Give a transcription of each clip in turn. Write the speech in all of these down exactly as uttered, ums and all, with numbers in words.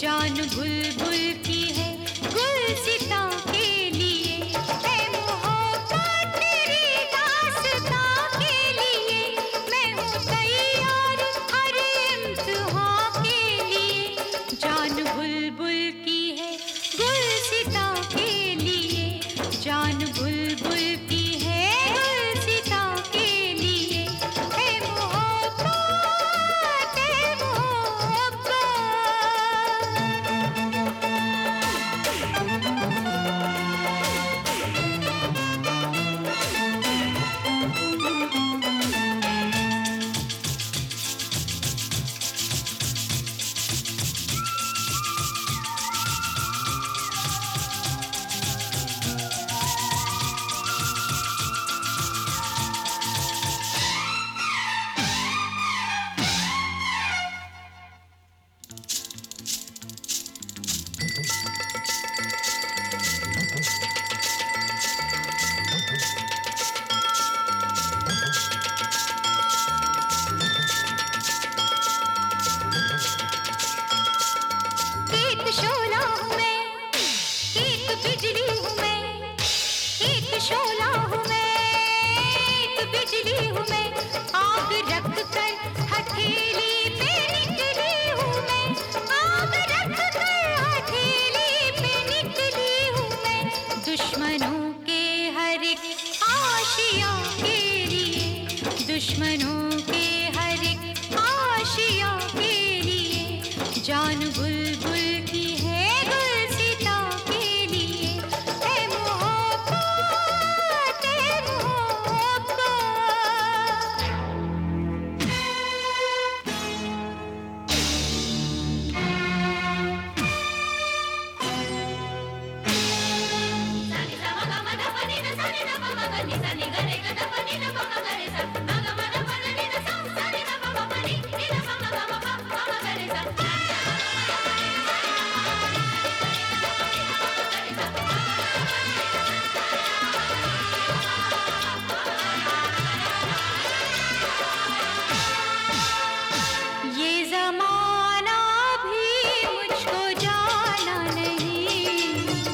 जान बुलबुल की है गुलसिता के लिए, है मोहब्बत तेरी दास्तां के लिए, मैं हूँ तैयार हर इम्तिहान के लिए। जान बुलबुल की है गुलसिता के लिए, जान बुलबुल की है गुलसिता के लिए, है मोहब्बत है मोहब्बत। एक शोला हूँ मैं, एक बिजली हूँ मैं, एक शोला हूँ मैं, एक बिजली हूँ मैं, आग रख कर हथेली पे निकली हूँ मैं, आग रख कर हथेली पे निकली हूँ मैं, दुश्मनों के हर एक आशिया के लिए, दुश्मनों के हर एक आशिया के लिए, जान बुलबुल की है गुलसिता के लिए, है मोहब्बत है मोहब्बत। ये ज़माना भी मुझको जाना नहीं,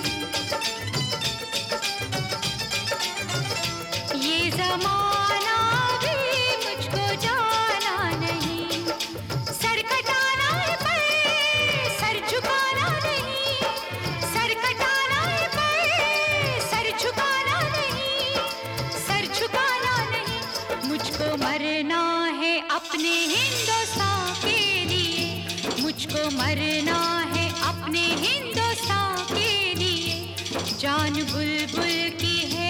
ये ज़माना भी मुझको जाना नहीं, सर कटाना है पर सर झुकाना नहीं, सर कटाना है पर सर झुकाना नहीं, सर झुकाना नहीं, मुझको मरना है अपने हिंदुस्तान के लिए, मुझको मरना है अपने हिंदुस्तान के लिए, जान बुलबुल की है